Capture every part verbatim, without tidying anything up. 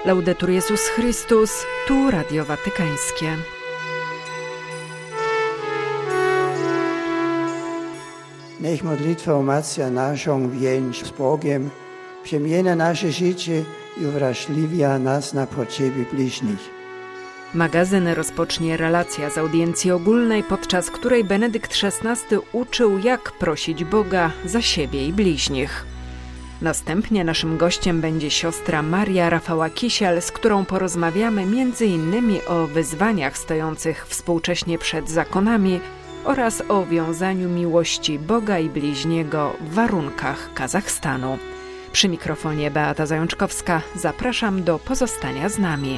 Laudetur Jezus Chrystus, tu Radio Watykańskie. Niech modlitwa umacnia naszą więź z Bogiem, przemienia nasze życie i uwrażliwia nas na potrzeby bliźnich. Magazyn rozpocznie relacja z audiencji ogólnej, podczas której Benedykt szesnasty uczył, jak prosić Boga za siebie i bliźnich. Następnie naszym gościem będzie siostra Maria Rafała Kisiel, z którą porozmawiamy między innymi o wyzwaniach stojących współcześnie przed zakonami oraz o wiązaniu miłości Boga i bliźniego w warunkach Kazachstanu. Przy mikrofonie Beata Zajączkowska zapraszam do pozostania z nami.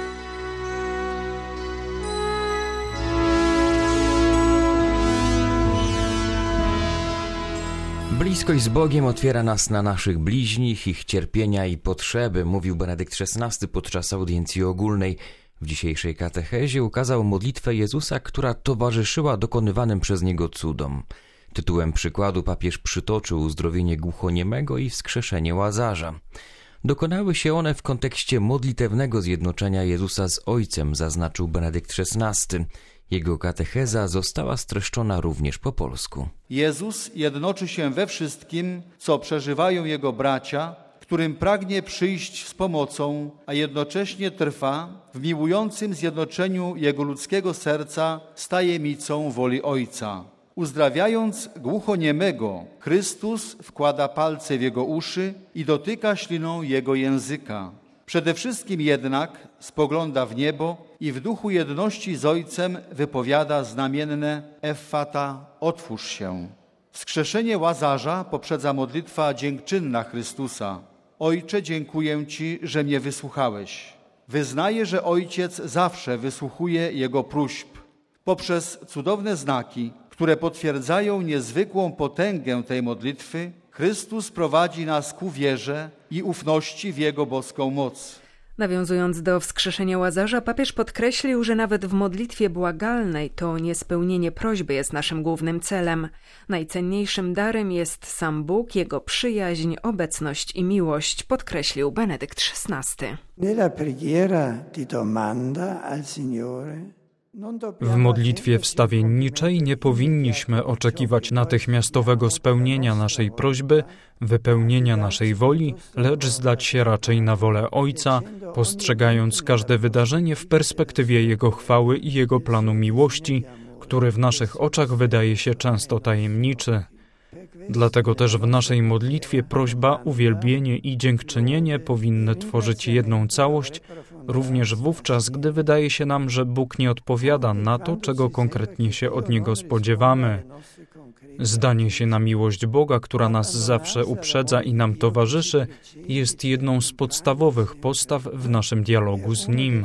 Bliskość z Bogiem otwiera nas na naszych bliźnich, ich cierpienia i potrzeby, mówił Benedykt szesnasty podczas audiencji ogólnej. W dzisiejszej katechezie ukazał modlitwę Jezusa, która towarzyszyła dokonywanym przez Niego cudom. Tytułem przykładu papież przytoczył uzdrowienie głuchoniemego i wskrzeszenie Łazarza. Dokonały się one w kontekście modlitewnego zjednoczenia Jezusa z Ojcem, zaznaczył Benedykt szesnasty. Jego katecheza została streszczona również po polsku. Jezus jednoczy się we wszystkim, co przeżywają Jego bracia, którym pragnie przyjść z pomocą, a jednocześnie trwa w miłującym zjednoczeniu Jego ludzkiego serca z tajemnicą woli Ojca. Uzdrawiając głuchoniemego, Chrystus wkłada palce w jego uszy i dotyka śliną jego języka. Przede wszystkim jednak spogląda w niebo i w duchu jedności z Ojcem wypowiada znamienne Effata, otwórz się. Wskrzeszenie Łazarza poprzedza modlitwa dziękczynna Chrystusa. Ojcze, dziękuję Ci, że mnie wysłuchałeś. Wyznaje, że Ojciec zawsze wysłuchuje Jego próśb. Poprzez cudowne znaki, które potwierdzają niezwykłą potęgę tej modlitwy, Chrystus prowadzi nas ku wierze i ufności w Jego boską moc. Nawiązując do wskrzeszenia Łazarza, papież podkreślił, że nawet w modlitwie błagalnej to niespełnienie prośby jest naszym głównym celem. Najcenniejszym darem jest sam Bóg, Jego przyjaźń, obecność i miłość, podkreślił Benedykt szesnasty. Nella preghiera di domanda al Signore. W modlitwie wstawienniczej nie powinniśmy oczekiwać natychmiastowego spełnienia naszej prośby, wypełnienia naszej woli, lecz zdać się raczej na wolę Ojca, postrzegając każde wydarzenie w perspektywie Jego chwały i Jego planu miłości, który w naszych oczach wydaje się często tajemniczy. Dlatego też w naszej modlitwie prośba, uwielbienie i dziękczynienie powinny tworzyć jedną całość, również wówczas, gdy wydaje się nam, że Bóg nie odpowiada na to, czego konkretnie się od Niego spodziewamy. Zdanie się na miłość Boga, która nas zawsze uprzedza i nam towarzyszy, jest jedną z podstawowych postaw w naszym dialogu z Nim.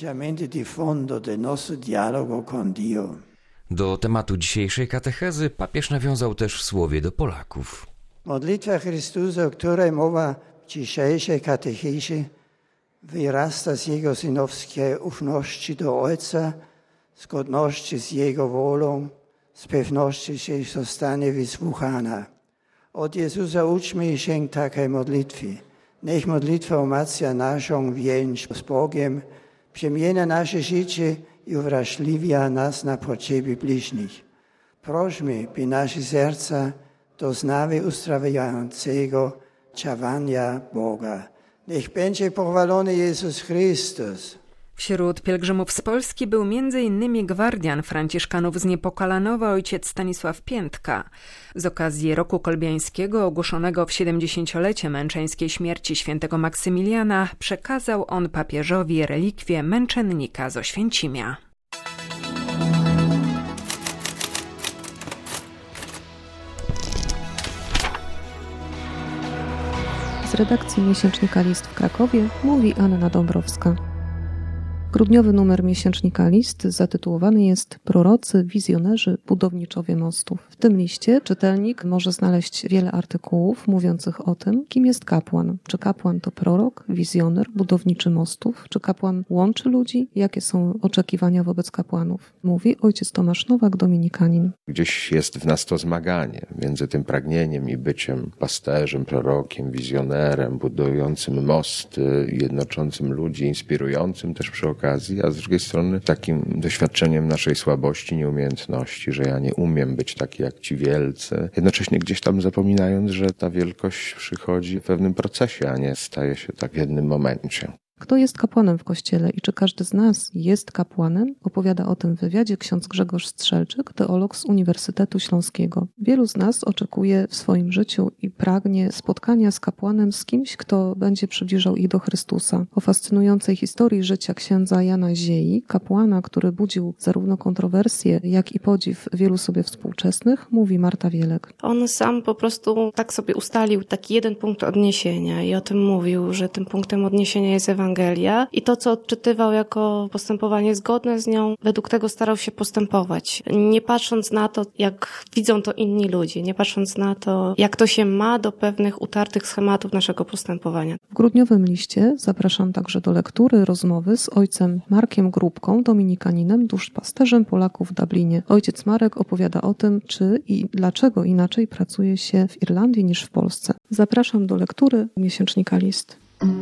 Do tematu dzisiejszej katechezy papież nawiązał też w słowie do Polaków. Modlitwa Chrystusa, o której mowa w dzisiejszej katechezie, wyrasta z Jego synowskiej ufności do Ojca, z godności z Jego wolą, z pewności, że zostanie wysłuchana. Od Jezusa uczmy się takiej modlitwy. Niech modlitwa umacnia naszą więź z Bogiem, przemienia nasze życie i uwrażliwia nas na potrzeby bliźnich. Prośmy, by nasze serca doznały uzdrawiającego działania Boga. Niech będzie pochwalony Jezus Chrystus. Wśród pielgrzymów z Polski był między innymi gwardian franciszkanów z Niepokalanowa, ojciec Stanisław Piętka. Z okazji roku kolbiańskiego ogłoszonego w siedemdziesięciolecie męczeńskiej śmierci świętego Maksymiliana przekazał on papieżowi relikwię męczennika z Oświęcimia. Z redakcji miesięcznika List w Krakowie mówi Anna Dąbrowska. Grudniowy numer miesięcznika List zatytułowany jest Prorocy, wizjonerzy, budowniczowie mostów. W tym liście czytelnik może znaleźć wiele artykułów mówiących o tym, kim jest kapłan. Czy kapłan to prorok, wizjoner, budowniczy mostów? Czy kapłan łączy ludzi? Jakie są oczekiwania wobec kapłanów? Mówi ojciec Tomasz Nowak, dominikanin. Gdzieś jest w nas to zmaganie między tym pragnieniem i byciem pasterzem, prorokiem, wizjonerem, budującym mosty, jednoczącym ludzi, inspirującym też przy okazji, a z drugiej strony takim doświadczeniem naszej słabości, nieumiejętności, że ja nie umiem być taki jak ci wielcy. Jednocześnie gdzieś tam zapominając, że ta wielkość przychodzi w pewnym procesie, a nie staje się tak w jednym momencie. Kto jest kapłanem w Kościele i czy każdy z nas jest kapłanem? Opowiada o tym w wywiadzie ksiądz Grzegorz Strzelczyk, teolog z Uniwersytetu Śląskiego. Wielu z nas oczekuje w swoim życiu i pragnie spotkania z kapłanem, z kimś, kto będzie przybliżał ich do Chrystusa. O fascynującej historii życia księdza Jana Ziei, kapłana, który budził zarówno kontrowersje, jak i podziw wielu sobie współczesnych, mówi Marta Wielek. On sam po prostu tak sobie ustalił taki jeden punkt odniesienia i o tym mówił, że tym punktem odniesienia jest Ewangelia. Ewangelia i to, co odczytywał jako postępowanie zgodne z nią, według tego starał się postępować. Nie patrząc na to, jak widzą to inni ludzie, nie patrząc na to, jak to się ma do pewnych utartych schematów naszego postępowania. W grudniowym liście zapraszam także do lektury rozmowy z ojcem Markiem Grubką, dominikaninem, duszpasterzem Polaków w Dublinie. Ojciec Marek opowiada o tym, czy i dlaczego inaczej pracuje się w Irlandii niż w Polsce. Zapraszam do lektury miesięcznika List.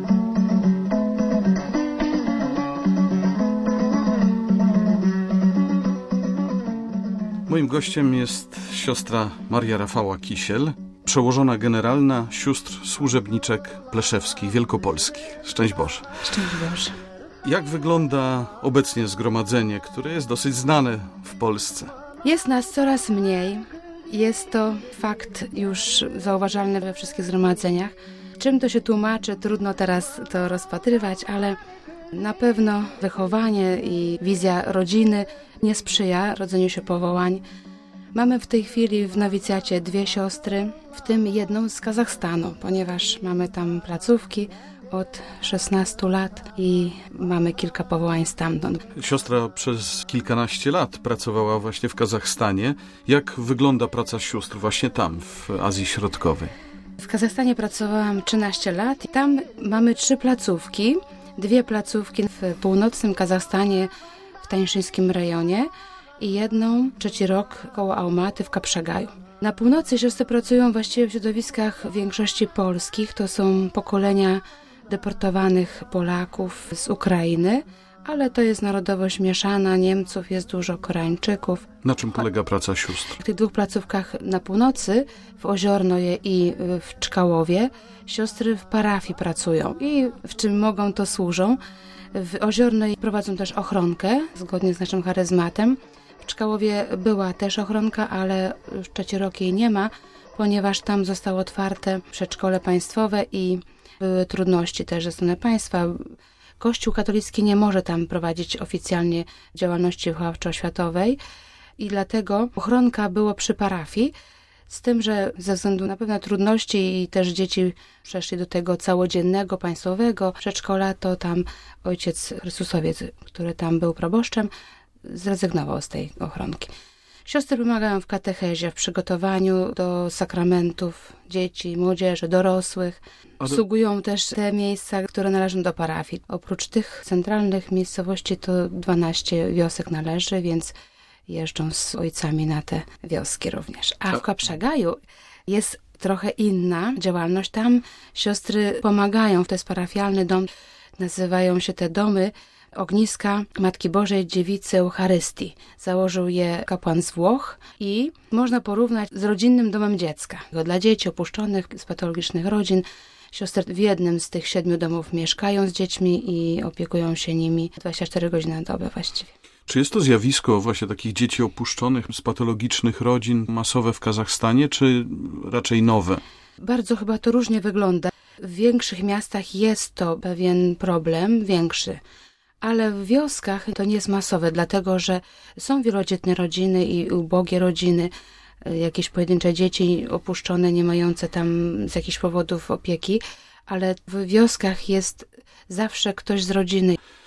Moim gościem jest siostra Maria Rafała Kisiel, przełożona generalna sióstr służebniczek pleszewskich wielkopolskich. Szczęść Boże. Szczęść Boże. Jak wygląda obecnie zgromadzenie, które jest dosyć znane w Polsce? Jest nas coraz mniej. Jest to fakt już zauważalny we wszystkich zgromadzeniach. Czym to się tłumaczy, trudno teraz to rozpatrywać, ale na pewno wychowanie i wizja rodziny nie sprzyja rodzeniu się powołań. Mamy w tej chwili w nowicjacie dwie siostry, w tym jedną z Kazachstanu, ponieważ mamy tam placówki od szesnastu lat i mamy kilka powołań stamtąd. Siostra przez kilkanaście lat pracowała właśnie w Kazachstanie. Jak wygląda praca sióstr właśnie tam, w Azji Środkowej? W Kazachstanie pracowałam trzynaście lat i tam mamy trzy placówki. Dwie placówki w północnym Kazachstanie, w tańszyńskim rejonie i jedną, trzeci rok, koło Almaty w Kapszagaju. Na północy siostry pracują właściwie w środowiskach w większości polskich. To są pokolenia deportowanych Polaków z Ukrainy, ale to jest narodowość mieszana, Niemców, jest dużo Koreańczyków. Na czym polega praca sióstr? W tych dwóch placówkach na północy, w Oziornoje i w Czkałowie, siostry w parafii pracują i w czym mogą, to służą. W Oziornej prowadzą też ochronkę, zgodnie z naszym charyzmatem. W Czkałowie była też ochronka, ale już trzeci rok jej nie ma, ponieważ tam zostało otwarte przedszkole państwowe i były trudności też ze strony państwa. Kościół katolicki nie może tam prowadzić oficjalnie działalności wychowawczo-oświatowej i dlatego ochronka była przy parafii, z tym, że ze względu na pewne trudności i też dzieci przeszli do tego całodziennego, państwowego przedszkola, to tam ojciec Chrystusowiec, który tam był proboszczem, zrezygnował z tej ochronki. Siostry pomagają w katechezie, w przygotowaniu do sakramentów dzieci, młodzieży, dorosłych. Obsługują też te miejsca, które należą do parafii. Oprócz tych centralnych miejscowości to dwanaście wiosek należy, więc jeżdżą z ojcami na te wioski również. A w Kapszagaju jest trochę inna działalność. Tam siostry pomagają, to jest parafialny dom, nazywają się te domy Ogniska Matki Bożej Dziewicy Eucharystii. Założył je kapłan z Włoch i można porównać z rodzinnym domem dziecka. Dla dzieci opuszczonych z patologicznych rodzin siostry w jednym z tych siedmiu domów mieszkają z dziećmi i opiekują się nimi dwadzieścia cztery godziny na dobę właściwie. Czy jest to zjawisko właśnie takich dzieci opuszczonych z patologicznych rodzin masowe w Kazachstanie, czy raczej nowe? Bardzo chyba to różnie wygląda. W większych miastach jest to pewien problem, większy. Ale w wioskach to nie jest masowe, dlatego że są wielodzietne rodziny i ubogie rodziny, jakieś pojedyncze dzieci opuszczone, nie mające tam z jakichś powodów opieki, ale w wioskach jest zawsze ktoś z rodziny.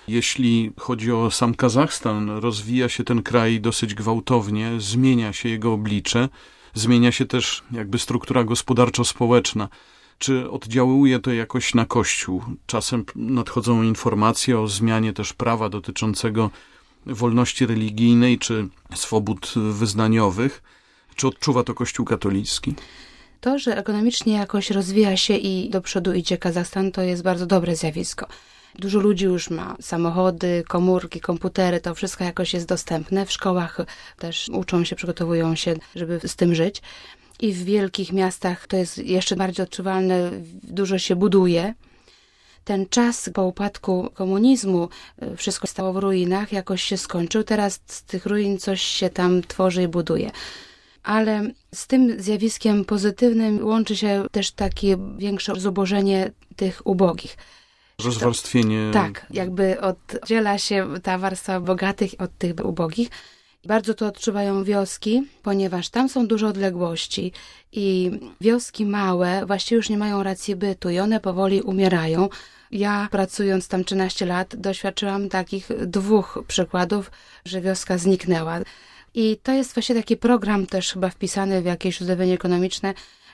Jeśli chodzi o sam Kazachstan, rozwija się ten kraj dosyć gwałtownie, zmienia się jego oblicze, zmienia się też jakby struktura gospodarczo-społeczna. Czy oddziałuje to jakoś na Kościół? Czasem nadchodzą informacje o zmianie też prawa dotyczącego wolności religijnej czy swobód wyznaniowych. Czy odczuwa to Kościół katolicki? To, że ekonomicznie jakoś rozwija się i do przodu idzie Kazachstan, to jest bardzo dobre zjawisko. Dużo ludzi już ma samochody, komórki, komputery, to wszystko jakoś jest dostępne. W szkołach też uczą się, przygotowują się, żeby z tym żyć. I w wielkich miastach to jest jeszcze bardziej odczuwalne, dużo się buduje. Ten czas po upadku komunizmu, wszystko stało w ruinach, jakoś się skończył. Teraz z tych ruin coś się tam tworzy i buduje. Ale z tym zjawiskiem pozytywnym łączy się też takie większe zubożenie tych ubogich. Rozwarstwienie. Tak, jakby oddziela się ta warstwa bogatych od tych ubogich. Bardzo to odczuwają wioski, ponieważ tam są duże odległości i wioski małe właściwie już nie mają racji bytu i one powoli umierają. Ja pracując tam trzynaście lat doświadczyłam takich dwóch przykładów, że wioska zniknęła. I to jest właśnie taki program też chyba wpisany w jakieś uzlewienie ekonomiczne,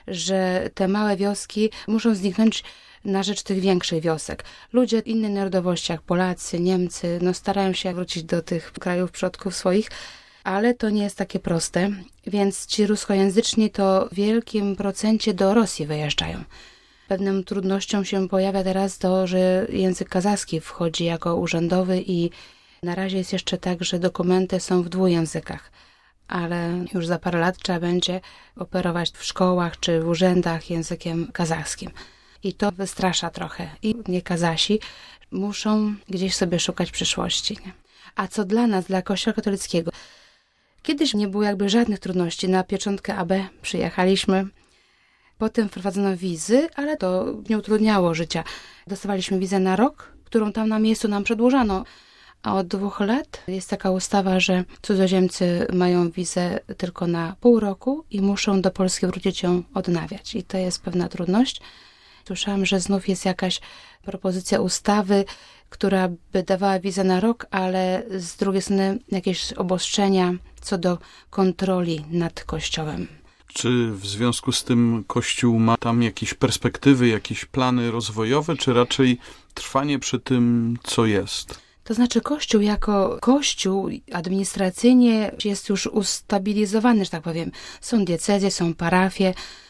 że te małe wioski muszą zniknąć na rzecz tych większych wiosek. Ludzie innej narodowości, jak Polacy, Niemcy, no starają się wrócić do tych krajów przodków swoich, ale to nie jest takie proste, więc ci ruskojęzyczni to w wielkim procencie do Rosji wyjeżdżają. Pewną trudnością się pojawia teraz to, że język kazachski wchodzi jako urzędowy i na razie jest jeszcze tak, że dokumenty są w dwóch językach, ale już za parę lat trzeba będzie operować w szkołach czy w urzędach językiem kazachskim. I to wystrasza trochę. I nie Kazasi muszą gdzieś sobie szukać przyszłości. Nie? A co dla nas, dla Kościoła katolickiego? Kiedyś nie było jakby żadnych trudności. Na pieczątkę A B przyjechaliśmy. Potem wprowadzono wizy, ale to nie utrudniało życia. Dostawaliśmy wizę na rok, którą tam na miejscu nam przedłużano. A od dwóch lat jest taka ustawa, że cudzoziemcy mają wizę tylko na pół roku i muszą do Polski wrócić ją odnawiać. I to jest pewna trudność. Słyszałam, że znów jest jakaś propozycja ustawy, która by dawała wizę na rok, ale z drugiej strony jakieś obostrzenia co do kontroli nad Kościołem. Czy w związku z tym Kościół ma tam jakieś perspektywy, jakieś plany rozwojowe, czy raczej trwanie przy tym, co jest? To znaczy Kościół jako Kościół administracyjnie jest już ustabilizowany, że tak powiem. Są diecezje, są parafie,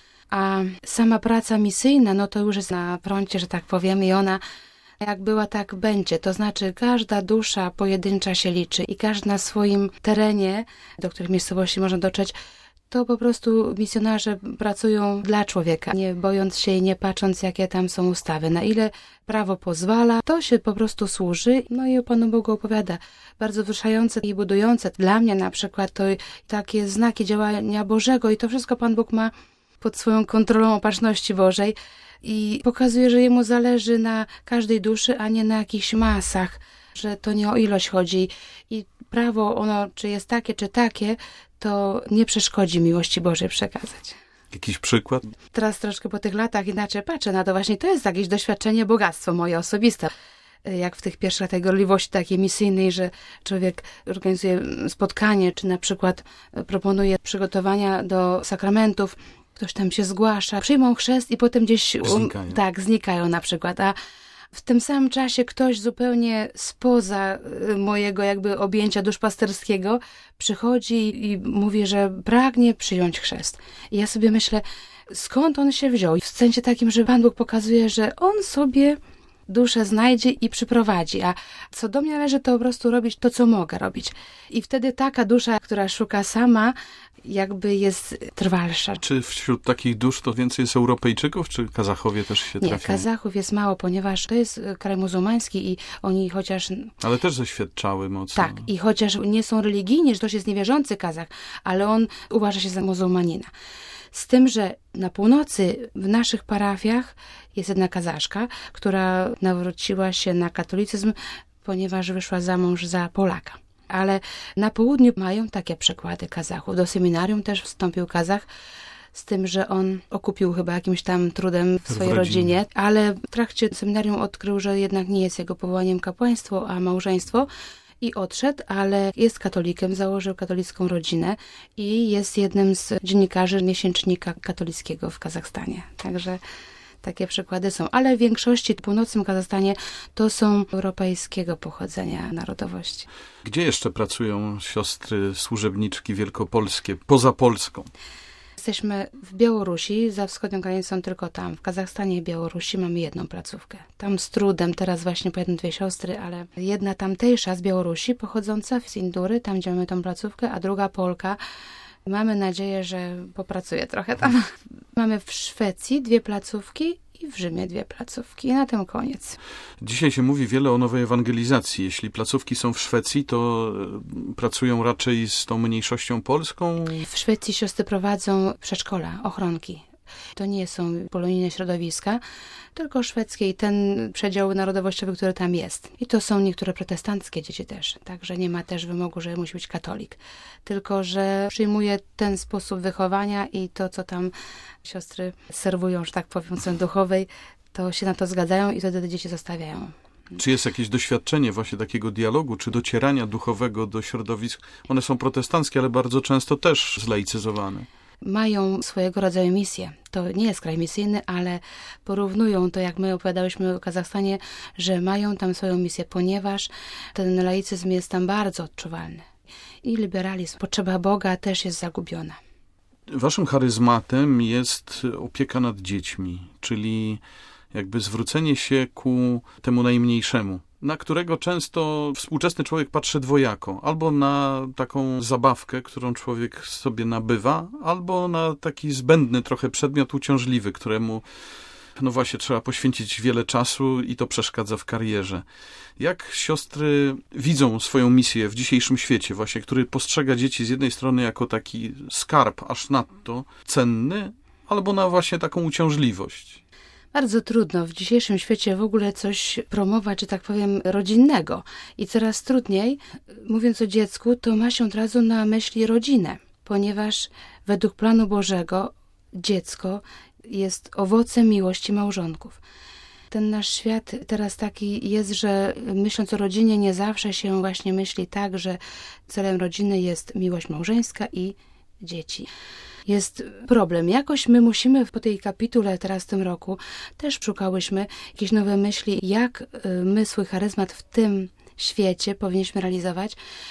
a sama praca misyjna, no to już jest na froncie, że tak powiem, i ona jak była, tak będzie. To znaczy każda dusza pojedyncza się liczy i każdy na swoim terenie, do których miejscowości można dotrzeć, to po prostu misjonarze pracują dla człowieka, nie bojąc się i nie patrząc, jakie tam są ustawy. Na ile prawo pozwala, to się po prostu służy, no i o Panu Bogu opowiada. Bardzo wzruszające i budujące. Dla mnie na przykład to takie znaki działania Bożego i to wszystko Pan Bóg ma pod swoją kontrolą opatrzności Bożej i pokazuje, że Jemu zależy na każdej duszy, a nie na jakichś masach, że to nie o ilość chodzi i prawo, ono czy jest takie, czy takie, to nie przeszkodzi miłości Bożej przekazać. Jakiś przykład? Teraz troszkę po tych latach inaczej patrzę na to. Właśnie to jest jakieś doświadczenie, bogactwo moje osobiste. Jak w tych pierwszych latach gorliwości takiej misyjnej, że człowiek organizuje spotkanie, czy na przykład proponuje przygotowania do sakramentów, ktoś tam się zgłasza, przyjmą chrzest i potem gdzieś um, znikają. Tak, znikają na przykład. A w tym samym czasie ktoś zupełnie spoza mojego jakby objęcia duszpasterskiego przychodzi i mówi, że pragnie przyjąć chrzest. I ja sobie myślę, skąd on się wziął? W sensie takim, że Pan Bóg pokazuje, że on sobie duszę znajdzie i przyprowadzi, a co do mnie należy, to po prostu robić to, co mogę robić. I wtedy taka dusza, która szuka sama, jakby jest trwalsza. Czy wśród takich dusz to więcej jest Europejczyków, czy Kazachowie też się trafiają? Nie, Kazachów jest mało, ponieważ to jest kraj muzułmański i oni chociaż... Ale też zaświadczały mocno. Tak, i chociaż nie są religijni, że to jest niewierzący Kazach, ale on uważa się za muzułmanina. Z tym, że na północy w naszych parafiach jest jedna Kazaszka, która nawróciła się na katolicyzm, ponieważ wyszła za mąż za Polaka. Ale na południu mają takie przykłady Kazachów. Do seminarium też wstąpił Kazach, z tym, że on okupił chyba jakimś tam trudem w swojej w rodzinie. rodzinie, ale w trakcie seminarium odkrył, że jednak nie jest jego powołaniem kapłaństwo, a małżeństwo i odszedł, ale jest katolikiem, założył katolicką rodzinę i jest jednym z dziennikarzy miesięcznika katolickiego w Kazachstanie. Także takie przykłady są, ale w większości w północnym Kazachstanie to są europejskiego pochodzenia narodowości. Gdzie jeszcze pracują siostry służebniczki wielkopolskie, poza Polską? Jesteśmy w Białorusi, za wschodnią granicą tylko tam. W Kazachstanie i Białorusi mamy jedną placówkę. Tam z trudem, teraz właśnie pojadą dwie siostry, ale jedna tamtejsza z Białorusi, pochodząca z Indury, tam gdzie mamy tą placówkę, a druga Polka. Mamy nadzieję, że popracuje trochę tam. Mamy w Szwecji dwie placówki i w Rzymie dwie placówki. I na tym koniec. Dzisiaj się mówi wiele o nowej ewangelizacji. Jeśli placówki są w Szwecji, to pracują raczej z tą mniejszością polską? W Szwecji siostry prowadzą przedszkola, ochronki. To nie są polonijne środowiska, tylko szwedzkie i ten przedział narodowościowy, który tam jest. I to są niektóre protestanckie dzieci też. Także nie ma też wymogu, że musi być katolik. Tylko że przyjmuje ten sposób wychowania i to, co tam siostry serwują, że tak powiem, od duchowej, to się na to zgadzają i wtedy te dzieci zostawiają. Czy jest jakieś doświadczenie właśnie takiego dialogu, czy docierania duchowego do środowisk? One są protestanckie, ale bardzo często też zlaicyzowane. Mają swojego rodzaju misję. To nie jest kraj misyjny, ale porównują to, jak my opowiadałyśmy o Kazachstanie, że mają tam swoją misję, ponieważ ten laicyzm jest tam bardzo odczuwalny. I liberalizm, potrzeba Boga też jest zagubiona. Waszym charyzmatem jest opieka nad dziećmi, czyli jakby zwrócenie się ku temu najmniejszemu, na którego często współczesny człowiek patrzy dwojako. Albo na taką zabawkę, którą człowiek sobie nabywa, albo na taki zbędny trochę przedmiot uciążliwy, któremu no właśnie trzeba poświęcić wiele czasu i to przeszkadza w karierze. Jak siostry widzą swoją misję w dzisiejszym świecie, właśnie, który postrzega dzieci z jednej strony jako taki skarb aż nadto cenny, albo na właśnie taką uciążliwość? Bardzo trudno w dzisiejszym świecie w ogóle coś promować, że tak powiem, rodzinnego. I coraz trudniej, mówiąc o dziecku, to ma się od razu na myśli rodzinę, ponieważ według planu Bożego dziecko jest owocem miłości małżonków. Ten nasz świat teraz taki jest, że myśląc o rodzinie nie zawsze się właśnie myśli tak, że celem rodziny jest miłość małżeńska i dzieci. Jest problem. Jakoś my musimy po tej kapitule teraz w tym roku też szukałyśmy jakieś nowe myśli, jak my swój charyzmat w tym świecie powinniśmy realizować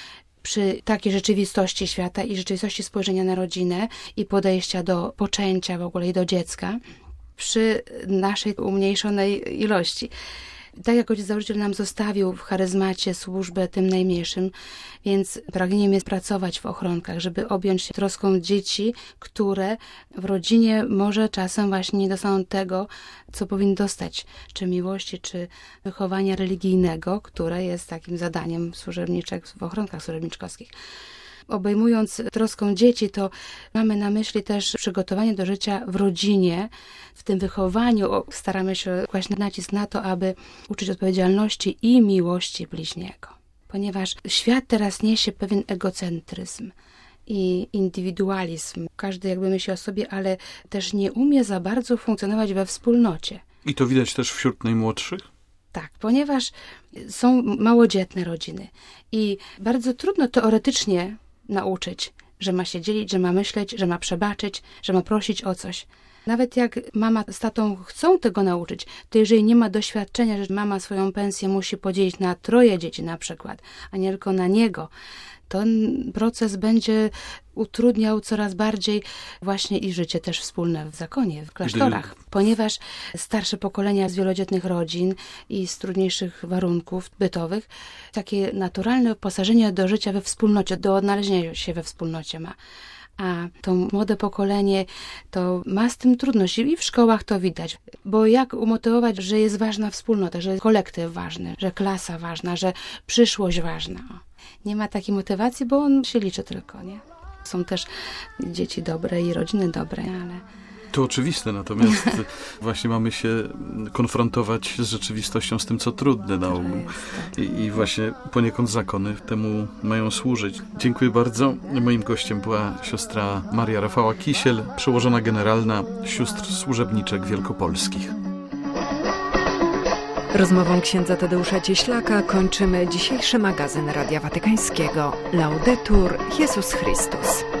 przy takiej rzeczywistości świata i rzeczywistości spojrzenia na rodzinę i podejścia do poczęcia w ogóle i do dziecka przy naszej umniejszonej ilości. Tak jak ojciec założyciel nam zostawił w charyzmacie służbę tym najmniejszym, więc pragnieniem jest pracować w ochronkach, żeby objąć się troską dzieci, które w rodzinie może czasem właśnie nie dostaną tego, co powinny dostać, czy miłości, czy wychowania religijnego, które jest takim zadaniem służebniczek w ochronkach służebniczkowskich. Obejmując troską dzieci, to mamy na myśli też przygotowanie do życia w rodzinie. W tym wychowaniu staramy się kłaść nacisk na to, aby uczyć odpowiedzialności i miłości bliźniego. Ponieważ świat teraz niesie pewien egocentryzm i indywidualizm. Każdy jakby myśli o sobie, ale też nie umie za bardzo funkcjonować we wspólnocie. I to widać też wśród najmłodszych? Tak, ponieważ są małodzietne rodziny i bardzo trudno teoretycznie nauczyć, że ma się dzielić, że ma myśleć, że ma przebaczyć, że ma prosić o coś. Nawet jak mama z tatą chcą tego nauczyć, to jeżeli nie ma doświadczenia, że mama swoją pensję musi podzielić na troje dzieci na przykład, a nie tylko na niego, to ten proces będzie utrudniał coraz bardziej właśnie i życie też wspólne w zakonie, w klasztorach. Ponieważ starsze pokolenia z wielodzietnych rodzin i z trudniejszych warunków bytowych takie naturalne uposażenie do życia we wspólnocie, do odnalezienia się we wspólnocie ma. A to młode pokolenie to ma z tym trudności i w szkołach to widać. Bo jak umotywować, że jest ważna wspólnota, że kolektyw ważny, że klasa ważna, że przyszłość ważna. Nie ma takiej motywacji, bo on się liczy tylko, nie? Są też dzieci dobre i rodziny dobre, ale... To oczywiste, natomiast właśnie mamy się konfrontować z rzeczywistością, z tym, co trudne na ogół. I, I właśnie poniekąd zakony temu mają służyć. Dziękuję bardzo. Moim gościem była siostra Maria Rafała Kisiel, przełożona generalna Sióstr Służebniczek Wielkopolskich. Rozmową księdza Tadeusza Cieślaka kończymy dzisiejszy magazyn Radia Watykańskiego. Laudetur Jezus Chrystus.